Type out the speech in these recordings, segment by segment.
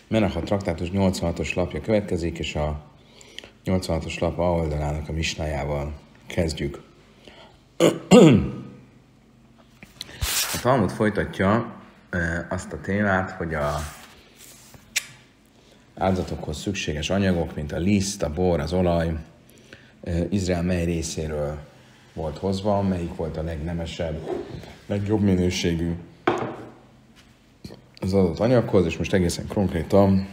Menacha traktátus 86-os lapja következik, és a 86-os lap A oldalának a misnájával kezdjük. A Talmud folytatja azt a témát, hogy a áldozatokhoz szükséges anyagok, mint a liszt, a bor, az olaj, Izrael mely részéről volt hozva, melyik volt a legnemesebb, legjobb minőségű az adott anyaghoz, és most egészen konkrétan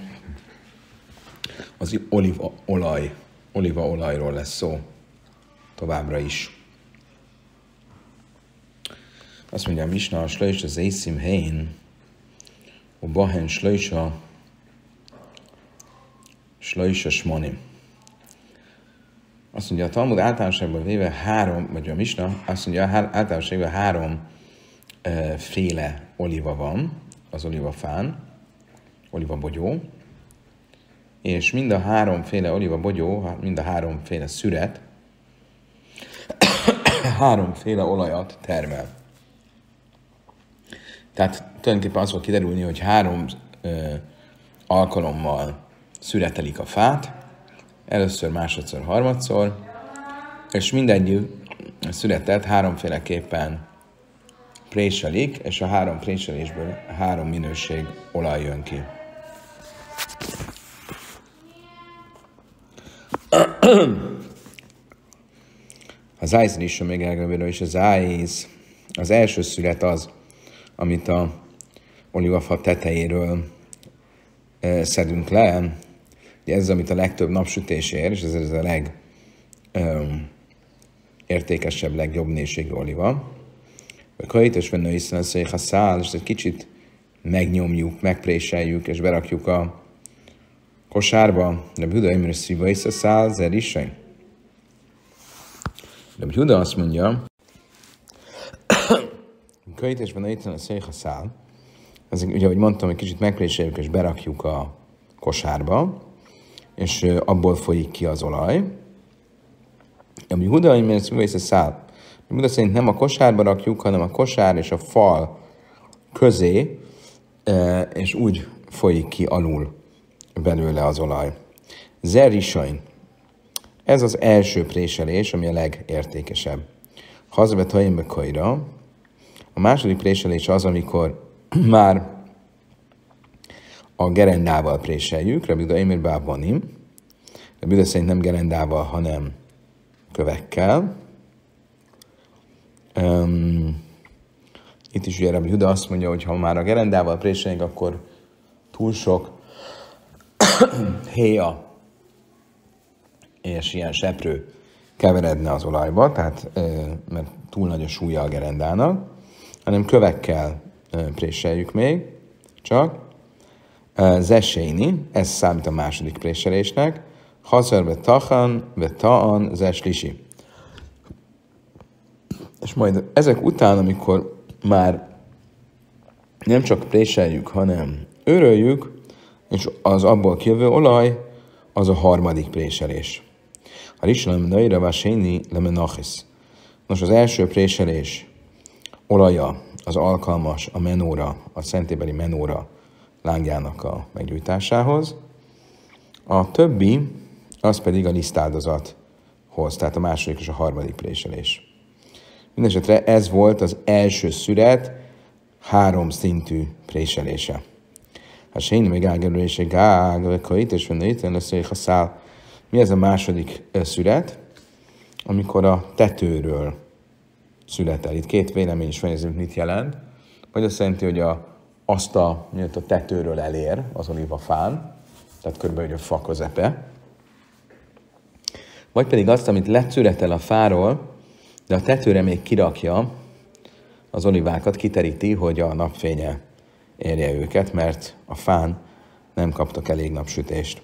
az olívaolajról lesz szó továbbra is. Azt mondja a misna, a slöjs az észim helyén, a bahen slöjsa smonim. Azt mondja, a Talmud általánosságban véve vagy a misna, azt mondja, általánosságban három féle oliva van az olivafán, olivabogyó, és mind a háromféle olivabogyó, mind a háromféle szüret háromféle olajat termel. Tehát tulajdonképpen az fog kiderülni, hogy három alkalommal szüretelik a fát, először, másodszor, harmadszor, és mindegyik szüretet háromféleképpen préselik, és a három préselésből három minőség olaj jön ki. A zájzen is még elgövérő, és a zájz, az első szület az, amit a olivafa tetejéről szedünk le. Ez az, amit a legtöbb napsütés ér, és ez a legértékesebb, legjobb minőségű oliva. A kajitos venne hiszen a szál, és egy kicsit megnyomjuk, megpréseljük, és berakjuk a kosárba. De Huda imre szíva is a szál, zer is. De Huda azt mondja, kajitos venne hiszen a szál. Ez ugye, ahogy mondtam, egy kicsit megpréseljük, és berakjuk a kosárba, és abból folyik ki az olaj. Ami Huda imre szíva is a szál. Buda szerint nem a kosárba rakjuk, hanem a kosár és a fal közé, és úgy folyik ki alul belőle az olaj. Zerisain. Ez az első préselés, ami a legértékesebb. Hazvet haimbe kajra. A második préselés az, amikor már a gerendával préseljük, Rabbi Huda Eimer Bábanim. De Buda szerint nem gerendával, hanem kövekkel. Itt is ugye Rabbi Huda azt mondja, hogy ha már a gerendával préseljük, akkor túl sok héja és ilyen seprő keveredne az olajba, tehát mert túl nagy a súlya a gerendának, hanem kövekkel préseljük még, csak zeséni, ez számít a második préselésnek, hazar ve tachan, ve taan, zeslisi. És majd ezek után, amikor már nem csak préseljük, hanem őröljük, és az abból kijövő olaj, az a harmadik préselés. A rishalem naira váséni lemenachis. Nos, az első préselés olaja az alkalmas a menóra, a szentébeli menóra lángjának a meggyújtásához. A többi, az pedig a lisztáldozathoz, tehát a második és a harmadik préselés. Mindenesetre ez volt az első szüret három szintű préselése. Ha sejni még ágelőrése gág, vagy kajt, és venne itt lesz, hogy szál. Mi ez a második szüret? Amikor a tetőről születel. Itt két vélemény is van, ez mit jelent. Vagy azt jelenti, hogy azt a tetőről elér az olivafán, tehát körülbelül a fa közepe. Vagy pedig azt, amit lecüretel a fáról, de a tetőre még kirakja az olivákat, kiteríti, hogy a napfénye érje őket, mert a fán nem kaptak elég napsütést.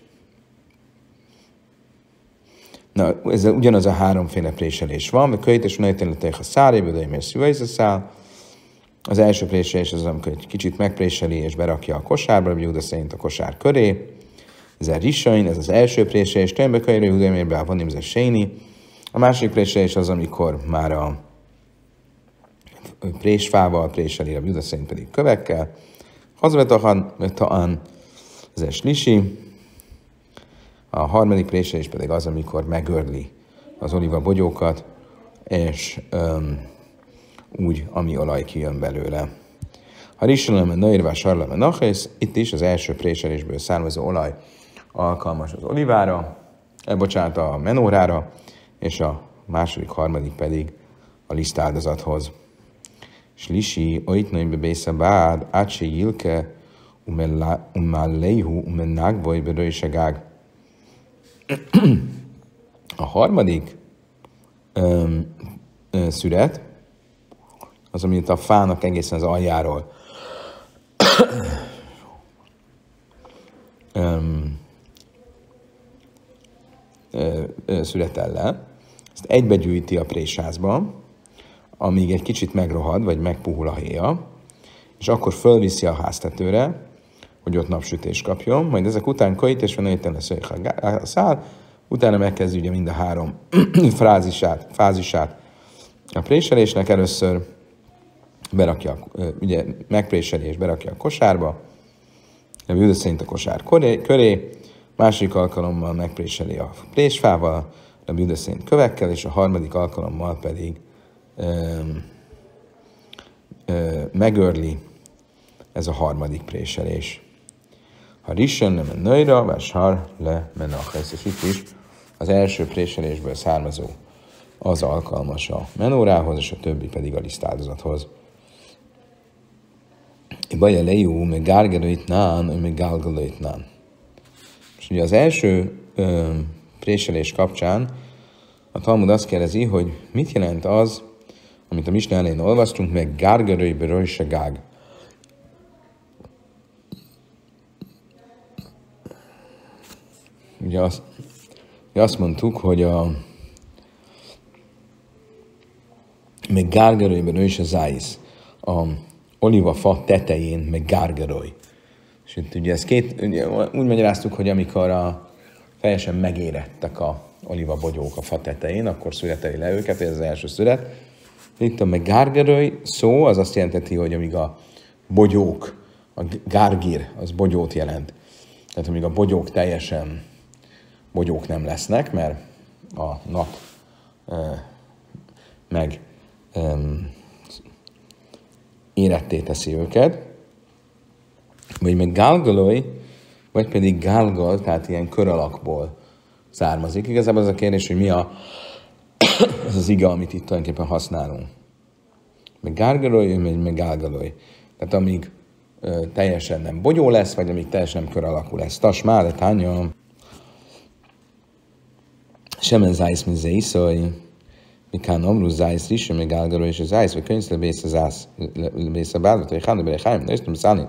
Na, ez ugyanaz a háromféle préselés van, vagy kölyt és unajteletek a szárébe, de mert szüvejsz a szál. Az első préselés az, amikor egy kicsit megpréseli és berakja a kosárba, vagy Huda szerint a kosár köré. Ez a risain, ez az első préselés, tömbbe kölyre, Huda mert beávanim, ez a séni. A második préselés az, amikor már a présfával préseli, a Huda szerint pedig kövekkel. Hazvetachan, taan, Ez slisi. A harmadik préselés pedig az, amikor megörli az oliva bogyókat, és úgy, ami olaj kijön belőle. Ha rissalem nairvá sarlem nachész, itt is az első préselésből származó olaj alkalmas az olivára, a menórára, és a második, harmadik pedig a lisztáldozathoz. Slisi, oitnaimbe bésze bád, átse jilke, umelleihu, umennákboj, bedőjsegág. A harmadik szüret, az, amit a fának egészen az aljáról születel le, ezt egybegyűjti a présházba, amíg egy kicsit megrohad, vagy megpuhul a héja, és akkor fölviszi a háztetőre, hogy ott napsütés kapjon, majd ezek után kajt és van öjten lesz a szál, utána megkezdi ugye mind a három fázisát a préselésnek. Először berakja, ugye megpréselés, berakja a kosárba, a Júda szerint a kosár köré, második alkalommal megpréseli a présfával, a Júda szerint kövekkel, és a harmadik alkalommal pedig megörli, ez a harmadik préselés. Ha risen le men nőjra, vás har le men achesz, és itt is az első préselésből származó az alkalmas a menórához, és a többi pedig a lisztáldozathoz. Baja lejú, meg gárgerőitnán, meg gálgalőitnán. És ugye az első préselés kapcsán a Talmud azt kérdezi, hogy mit jelent az, amit a Misna elején olvastunk, meg gárgerőibe röjsegág. Ugye azt mondtuk, hogy a meg gárgerőiben ő is a záisz, a olivafa tetején meg gárgerői. És itt ugye ugye, úgy magyaráztuk, hogy amikor teljesen megérettek a olivabogyók a fa tetején, akkor születeli le őket, ez az első szület. Itt a meg gárgerői szó, az azt jelenteti, hogy amíg a bogyók, a gárgír, az bogyót jelent. Tehát amíg a bogyók teljesen bogyók nem lesznek, mert a nap meg éretté teszi őket, vagy meg gálgalói, vagy pedig gálgal, tehát ilyen kör alakból származik. Igazából az a kérdés, hogy mi az az ige, amit itt tulajdonképpen használunk. Meg gálgalói, meg gálgalói. Tehát amíg teljesen nem bogyó lesz, vagy amíg teljesen nem kör alakú lesz. Tasmá, letánya, semen zájsz, mint zéiszai, mikán amrú zájsz rizse, meg gálgalói, és a zájsz, vagy könyvszle bész a bálvat, vagy hánda bele nőztem szállni.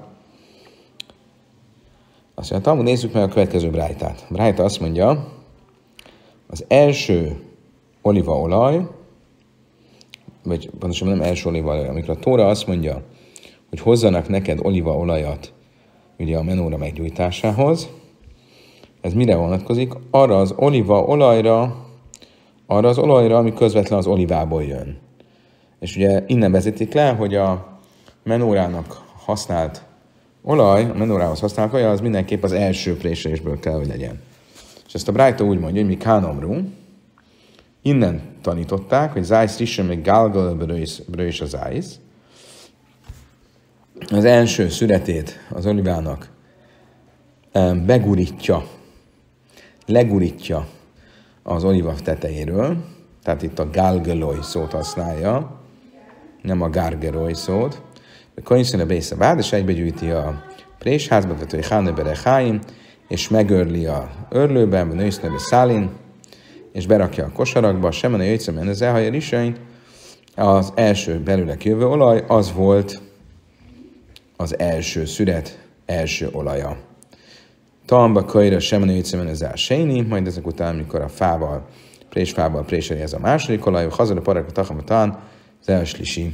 Azt mondja, Talmud, nézzük meg a következő brájtát. Brájta azt mondja, az első olívaolaj, vagy pontosan nem első olívaolaj, amikor a Tóra azt mondja, hogy hozzanak neked olívaolajat ugye a menóra meggyújtásához, ez mire vonatkozik? Arra az olívaolajra, ami közvetlen az olivából jön. És ugye innen vezetik le, hogy a menórának használt olaj, a menórához használt olaj, az mindenképp az első préselésből kell, hogy legyen. És ezt a Brájta úgy mondja, hogy mi kánomru, innen tanították, hogy zájsz risse, meg gálgal brős a zájsz. Az első szüretét az olivának legurítja az oliva tetejéről, tehát itt a gálgeloj szót használja, nem a gárgeroj szót. A könyvszíne bésze bád, és egybegyűjti a présházba, tehát hogy hánöbere háim, és megörli a örlőben, vagy nősznöbe szálin, és berakja a kosarakba, semmen a jöjtszemen az elhaja risain. Az első belőle jövő olaj, az volt az első szüret első olaja. Tamba kajra semmen a jöjtszemen az elséni, majd ezek után, amikor a présfával préseli ez a második olaj, hazad a parakba tachamatán, az elslisi.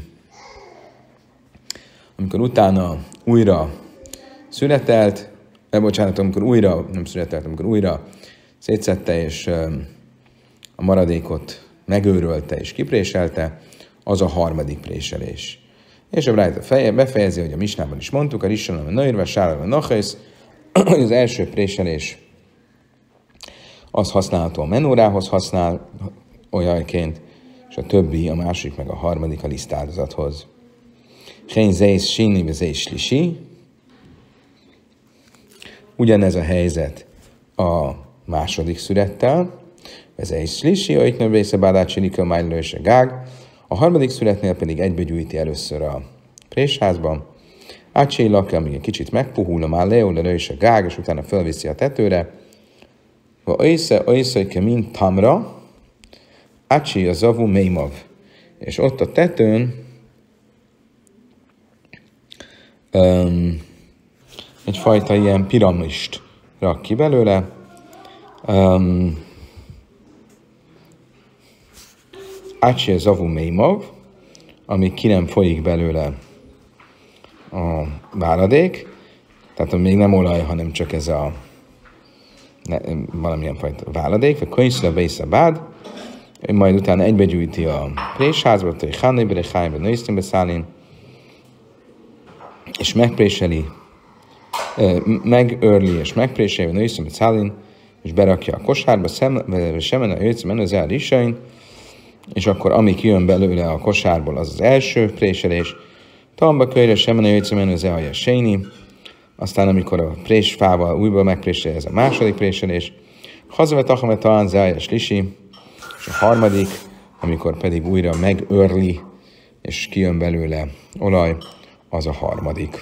Amikor utána újra születelt, amikor újra szétszedte, és a maradékot megőrölte és kipréselte, az a harmadik préselés. És a Brájta befejezi, hogy a Misnában is mondtuk, a rissalem a nőrve, sálem a nachész, az első préselés az használható a menórához használ olajként, és a többi, a másik meg a harmadik a lisztáldozathoz. Hén zész síni, zész lisi. Ugyanez a helyzet a második szürettel. Zész lisi, olyt nem része bádácsinika, májlő és a gág. A harmadik születnél pedig egybe gyűjti először a présházban. Ácsé lakja, amíg egy kicsit megpuhul, már leül és a gág, és utána felviszi a tetőre. Oisze, mint tamra, ácsé a zavu mélymav. És ott a tetőn egyfajta ilyen piramist rak ki belőle. Ácsé a zavu mélymav, amíg ki nem folyik belőle a váladék, tehát még nem olaj, hanem csak ez a valamilyen fajta váladék, vagy könyszre bésze bád, majd utána egybegyűjti a présházba, hogy Hannébre, Hájbe, Nőisztönbe szállin, és megpréseli, megörli és megpréseli, Nőisztönbe szállin, és berakja a kosárba, semen a jöjjtsz menő a risain, és akkor ami kijön belőle a kosárból, az az első préselés, Tamba kölyre semen a jöjjtsz menő a séni, aztán amikor a présfával újból megpréseli, ez a második préselés, hazavet achamet talán zájas lisi, és a harmadik, amikor pedig újra megörli, és kijön belőle olaj, az a harmadik.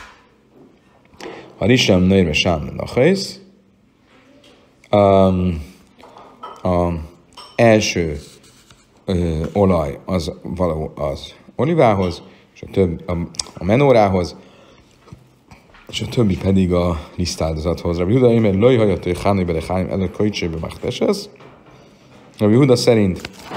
Ha risem nőjre sám nachész, a első olaj az való az olivához, és a menórához, és a többi pedig a lisztáldozathoz. Rabbi Huda imer loj hajat, hogy Háni bele Háim előtt kajtsébe megtesesz. Rabbi Huda szerint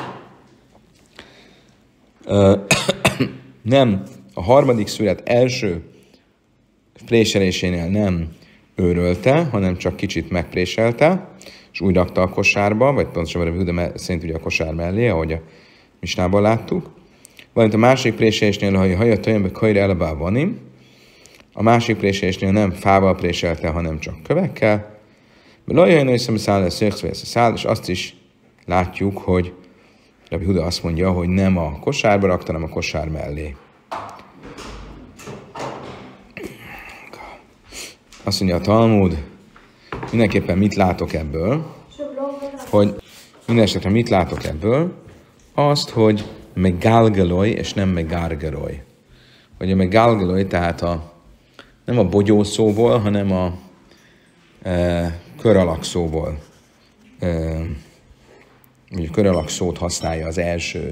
nem, a harmadik szület első préselésénél nem őrölte, hanem csak kicsit megpréselte, és úgy rakta a kosárba, vagy pontosabban Rabbi Huda szerint ugye a kosár mellé, ahogy a misnában láttuk. Valamint a másik préselésnél, hogy hajat olyan, hogy kajra elebá vanim, a másik préselésnél nem fával préselte, hanem csak kövekkel. Lajjajn összem száll, és azt is látjuk, hogy Rabbi Huda azt mondja, hogy nem a kosárba rakta, hanem a kosár mellé. Azt mondja a Talmud, mindenképpen mit látok ebből, hogy minden esetre mit látok ebből, azt, hogy megálgeloj és nem megárgeloj. Hogy a megálgeloj, tehát nem a bogyó szóból, hanem a kör alak szóból. Ugye kör alak szót használja az első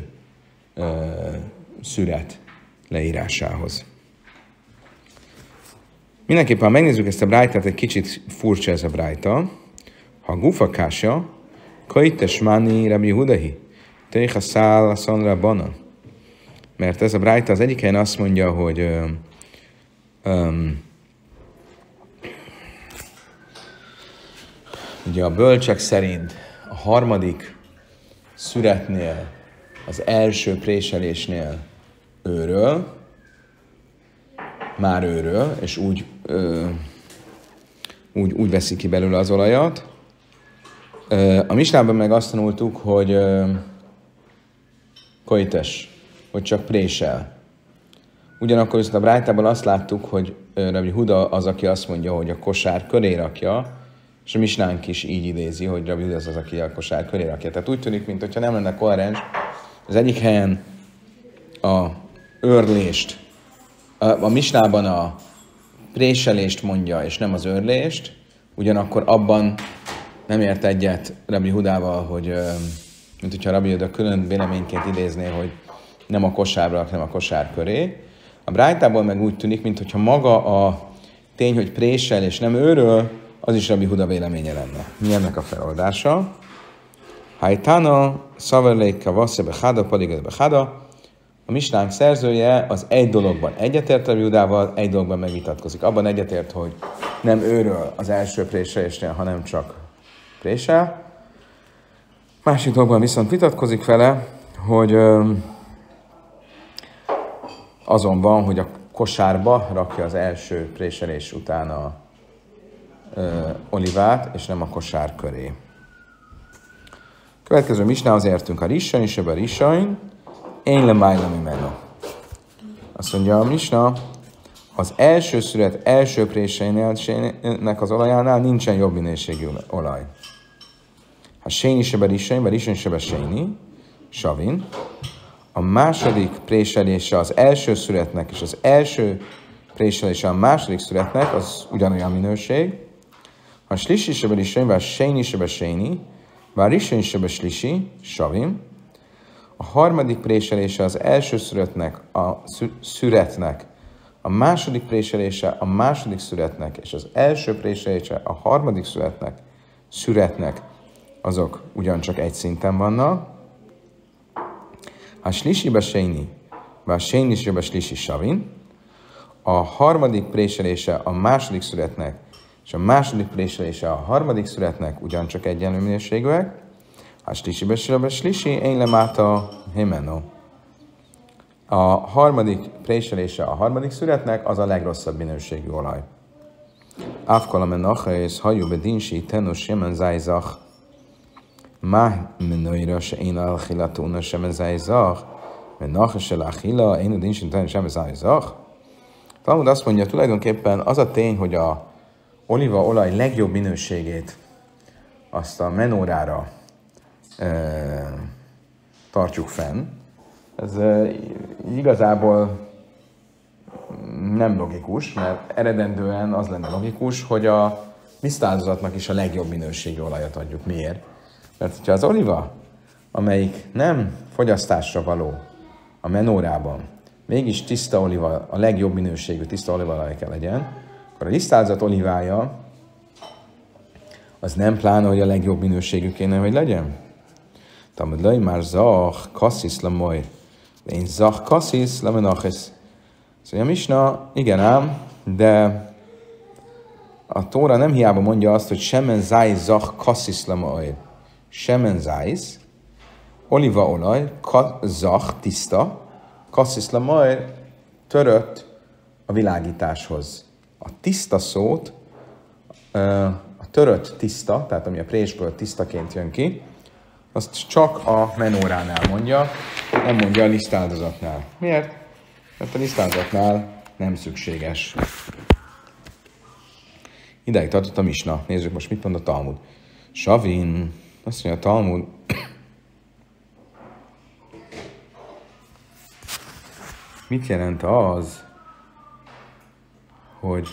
szüret leírásához. Mindenképpen, ha megnézzük ezt a brájtát, egy kicsit furcsa ez a brájta. Ha gufakása, kajtes máni Rabbi Hudahi, teicha szál a szanra bana. Mert ez a brájta az egyik helyen azt mondja, hogy ugye a bölcsek szerint a harmadik szüretnél, az első préselésnél már őről, és úgy veszi ki belőle az olajat. A misnában meg azt tanultuk, hogy kojtes, hogy csak présel. Ugyanakkor viszont a brájtában azt láttuk, hogy Rabbi Huda az, aki azt mondja, hogy a kosár köré rakja, és a misnánk is így idézi, hogy Rabbi Huda az, aki a kosár köré rakja. Tehát úgy tűnik, mintha nem lenne koherens. Az egyik helyen a őrlést, a misnában a préselést mondja, és nem az őrlést, ugyanakkor abban nem ért egyet Rabbi Hudával, hogy mint hogyha Rabbi Huda külön véleményként idézné, hogy nem a kosárra, hanem a kosár köré. A brájtából meg úgy tűnik, mintha maga a tény, hogy présel és nem őről, az is Rabbi Huda véleménye lenne. Mi ennek a feloldása? Hajtana, szaverléka, vasszebe, hada, paligedbe, hada. A misnánk szerzője az egy dologban egyetért Rabbi Hudával, egy dologban megvitatkozik. Abban egyetért, hogy nem őről az első préselésnél, hanem csak présel. Másik dologban viszont vitatkozik vele, hogy azon van, hogy a kosárba rakja az első préselés után olivát, és nem a kosár köré. Következő misnához értünk a rissain, sebe rissain, én lemájlam imeno. Azt mondja a misna, az első szület első préseinek az olajánál nincsen jobb minőségű olaj. Ha séni sebe rissain, vagy rissain sebe séni, savin, a második préselése az első születnek, és az első préselése a második születnek, az ugyanolyan minőség. Ha slisi sebe rissain, vagy séni sebe séni, vagy rissain sebe slisi, savin, a harmadik préselése az első születnek, a második préselése a második születnek, és az első préselése a harmadik születnek, azok ugyancsak egy szinten vannak. Ha slisibe séni, vagy sénisebe slisi savin, a harmadik préselése a második születnek, és a második préselése a harmadik születnek ugyancsak egyenlő minőségűek. Ha slisibe slisi, én lemáta himeno. A harmadik préselése a harmadik születnek, az a legrosszabb minőségű olaj. Afkola menachais, hajú bedinsi, tenus semen zájzach, menőira se én alchilatúna semen zájzach, menachas se lachila, én a dinsin tenus semen zájzach. Talmud azt mondja, tulajdonképpen az a tény, hogy a olívaolaj legjobb minőségét azt a menórára tartjuk fenn. Ez igazából nem logikus, mert eredendően az lenne logikus, hogy a lisztáldozatnak is a legjobb minőségű olajat adjuk. Miért? Mert hogyha az oliva, amelyik nem fogyasztásra való a menórában, mégis tiszta oliva, a legjobb minőségű tiszta olívaolaj kell legyen, akkor a lisztáldozat olivája az nem pláne, hogy a legjobb minőségű kéne, hogy legyen. Tamad lej már zach kassis lamoy, én zach kassis lamenachis. Szóval a misna, igen ám, de a Tóra nem hiába mondja azt, hogy semen zájz zach kassis lamoy. Semen zájz, olívaolaj, zach, tiszta, kassis lamoy, törött a világításhoz. A tiszta szót, a törött tiszta, tehát ami a présből tisztaként jön ki, azt csak a menóránál mondja, nem mondja a lisztáldozatnál. Miért? Mert a lisztáldozatnál nem szükséges. Ideig tartott a misna. Nézzük most, mit mond a Talmud. Savin, azt mondja a Talmud, mit jelent az, hogy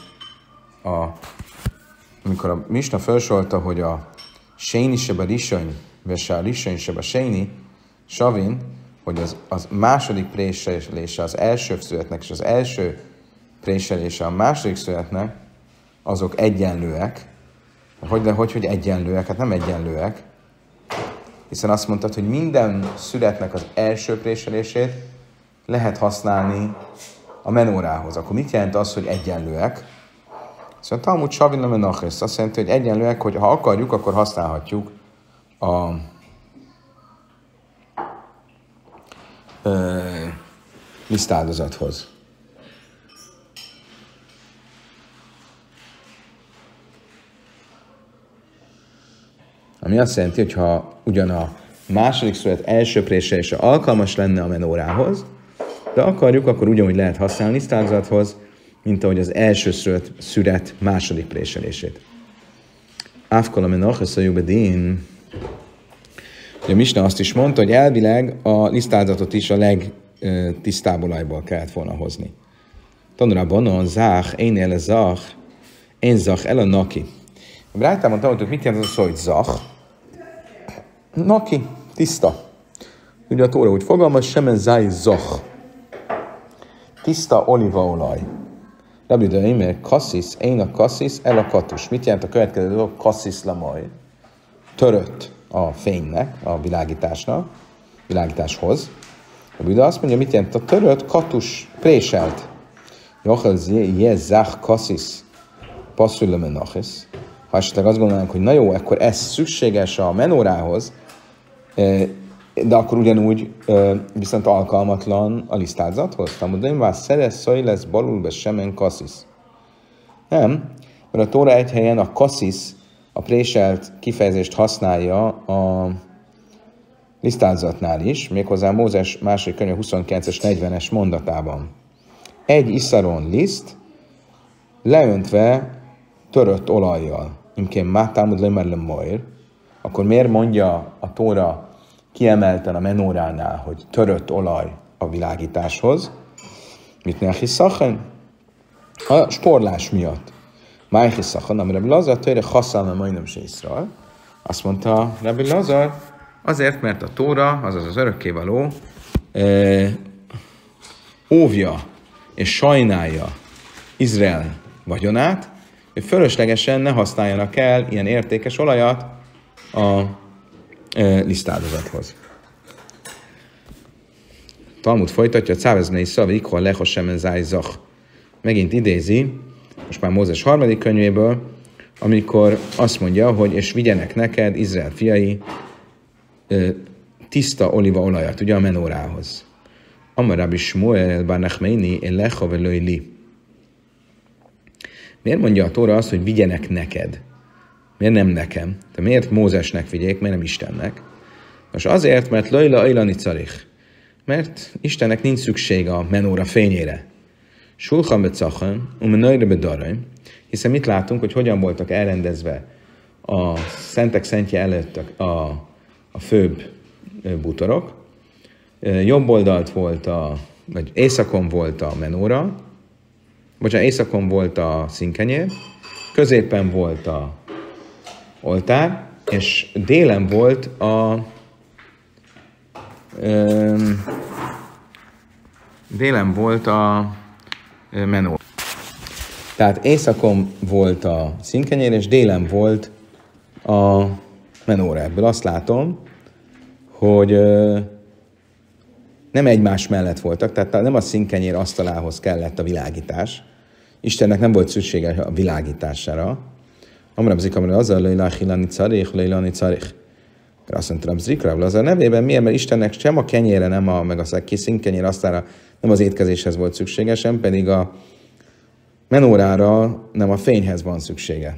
amikor a misna felsorolta, hogy a séni sebe risony, vese a risony sebe séni, savin, hogy az második préselése az első születnek, és az első préselése a második születnek, azok egyenlőek. Hogy egyenlőek? Hát nem egyenlőek. Hiszen azt mondtad, hogy minden születnek az első préselését lehet használni a menórához. Akkor mit jelent az, hogy egyenlőek? Szóval Talmud savin le menachis. Azt jelenti, hogy egyenlőek, hogy ha akarjuk, akkor használhatjuk a lisztáldozathoz. Ami azt jelenti, hogy ha ugyan a második szület első préselése alkalmas lenne a menórához, de akarjuk, akkor ugyanúgy lehet használni lisztáldozathoz, mint ahogy az első szület második préselését. Áfkol a menachis a jubedin. A misna azt is mondta, hogy elvileg a lisztáldozatot is a legtisztább olajból kellett volna hozni. Tanulában a zách, én el a zách, én zách el a naki. A Brájtában tanultuk, mit jelent az a szó, hogy zách? Naki, tiszta. Ugye a Tóra úgy fogalmaz, semen záj zách. Tiszta olívaolaj. Rabbi mert kassis, én a kassis, el a katus. Mit jelent a következő dolog? Kassis lamaj. Törött a fénynek, a világításhoz. Rabbi azt mondja, mit jelent a törött katus, préselt. Jochel zách kassis, passzul menachis. Ha esetleg azt gondolnánk, hogy na jó, akkor ez szükséges a menórához, de akkor ugyanúgy viszont alkalmatlan a lisztáldozathoz. Tamudaim vár szerez szaj lesz balul be semen kassis. Nem, mert a Tóra egy helyen a kaszisz, a préselt kifejezést használja a lisztázatnál is, méghozzá Mózes második könyve 29-es 40-es mondatában. Egy iszaron liszt, leöntve törött olajjal. Imkén mátámud lemerlem majr. Akkor miért mondja a Tóra kiemelten a menóránál, hogy törött olaj a világításhoz? Mit ne hiszachen? A sporlás miatt. Máj hiszachen, amire Rabbi Lazar tőle haszálna majdnem se Iszrael. Azt mondta Rabbi Lazar, azért, mert a Tóra, azaz az örökkévaló, óvja és sajnálja Izrael vagyonát, hogy fölöslegesen ne használjanak el ilyen értékes olajat a lisztáldozathoz. Talmud folytatja, Cáveznei Szavi, Ikhol Lecha Semen Zájzach. Megint idézi, most már Mózes harmadik könyvéből, amikor azt mondja, hogy és vigyenek neked, Izrael fiai, tiszta olívaolajat, ugye a menórához. Amar Rabbi Shmuel bar Nachmeini lecha velői li. Miért mondja a Tóra azt, hogy vigyenek neked? Miért nem nekem? De miért Mózesnek vigyék, miért nem Istennek? Most azért, mert lojla ajlani carich. Mert Istennek nincs szükség a menóra fényére. Sulchan becachen, umenajra bedaraim. Hiszen mit látunk, hogy hogyan voltak elrendezve a szentek szentje előtt a főbb bútorok. Jobb oldalt volt vagy északon volt a menóra, északon volt a színkenyér, középen volt a oltár, és délen volt a menóra. Tehát északon volt a színkenyér, és délen volt a menóra. Ebből azt látom, hogy nem egymás mellett voltak, tehát nem a színkenyér asztalához kellett a világítás. Istennek nem volt szüksége a világítására. Amrabzik, amra azzal lejlani carich. Azt mondta, Rabzikra, az a nevében miért? Mert Istennek sem a kenyére, meg a színkenyér asztalára nem az étkezéshez volt szüksége, sem pedig a menórára nem a fényhez van szüksége.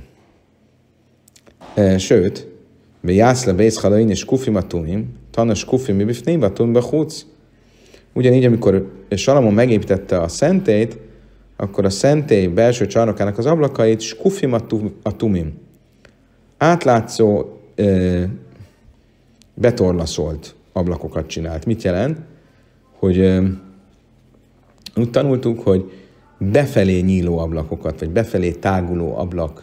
Sőt, bejászle bészhalain és kufimatumim, tanos kufimi bifnébatum behúc. Ugyanígy, amikor Salamon megépítette a szentét, akkor a szentély belső csarnokának az ablakait skufimatumim, átlátszó, betorlaszolt ablakokat csinált. Mit jelent? Hogy úgy tanultuk, hogy befelé nyíló ablakokat, vagy befelé táguló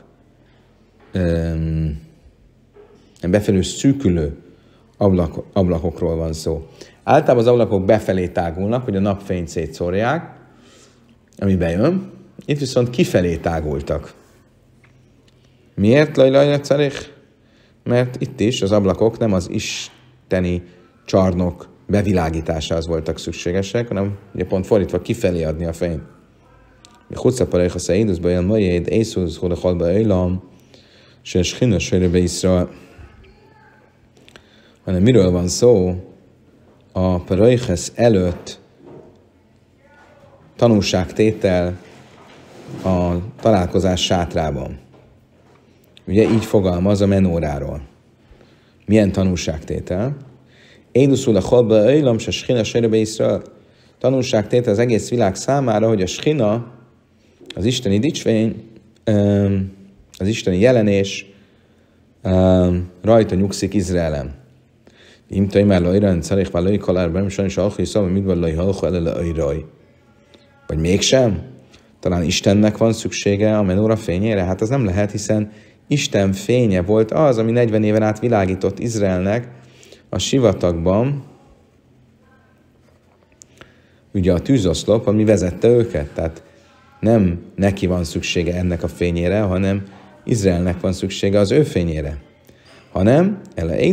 befelé szűkülő ablakokról van szó. Általában az ablakok befelé tágulnak, hogy a napfényt szétszórják, ami bejön. Itt viszont kifelé tágultak. Miért lajlajnak carich? Mert itt is az ablakok nem az isteni csarnok bevilágításához voltak szükségesek, hanem ugye pont fordítva kifelé adni a fényt. Hutzapareich a szeidusba jön majéd, észúz, hodachalba élam, se schinos félőbe Iszrael. Hanem miről van szó? A pareiches előtt tanúságtétel a találkozás sátrában. Ugye így fogalmaz a menóráról. Milyen tanúságtétel? Éduszul a chalba élam, se schina sérőbe Iszrael. Tanúságtétel az egész világ számára, hogy a schina, az isteni dicsvény, az isteni jelenés rajta nyugszik Izraelen. Imtai már lajrán, szarich már lajkalárban, sajnos alkhi szavai, mit van lajhalkha elele ajraj. Vagy mégsem? Talán Istennek van szüksége a menóra fényére? Hát az nem lehet, hiszen Isten fénye volt az, ami 40 éven át világított Izraelnek a sivatagban, ugye a tűzoszlop, ami vezette őket. Tehát nem neki van szüksége ennek a fényére, hanem Izraelnek van szüksége az ő fényére. Hanem,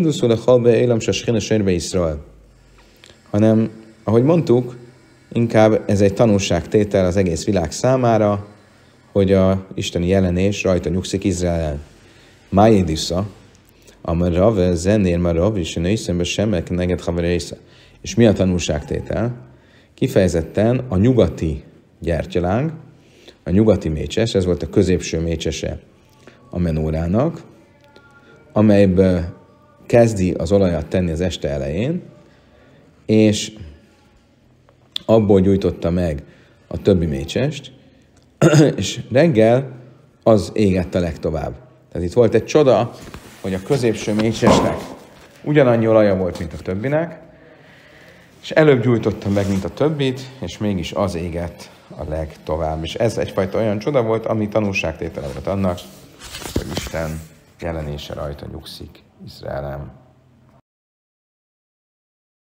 hanem, ahogy mondtuk, inkább ez egy tanúságtétel az egész világ számára, hogy a isteni jelenés rajta nyugszik Izraelen. Májédisza, amely rave zenér már rav is, nőszembe semmek neged haverésze. És mi a tanúságtétel? Kifejezetten a nyugati gyertyaláng, a nyugati mécses, ez volt a középső mécsese a menórának, amelybe kezdi az olajat tenni az este elején, és abból gyújtotta meg a többi mécsest, és reggel az égett a legtovább. Tehát itt volt egy csoda, hogy a középső mécsesnek ugyanannyi olaja volt, mint a többinek, és előbb gyújtotta meg, mint a többit, és mégis az égett a legtovább. És ez egyfajta olyan csoda volt, ami tanulságtétele volt annak, hogy Isten jelenése rajta nyugszik Izraelem.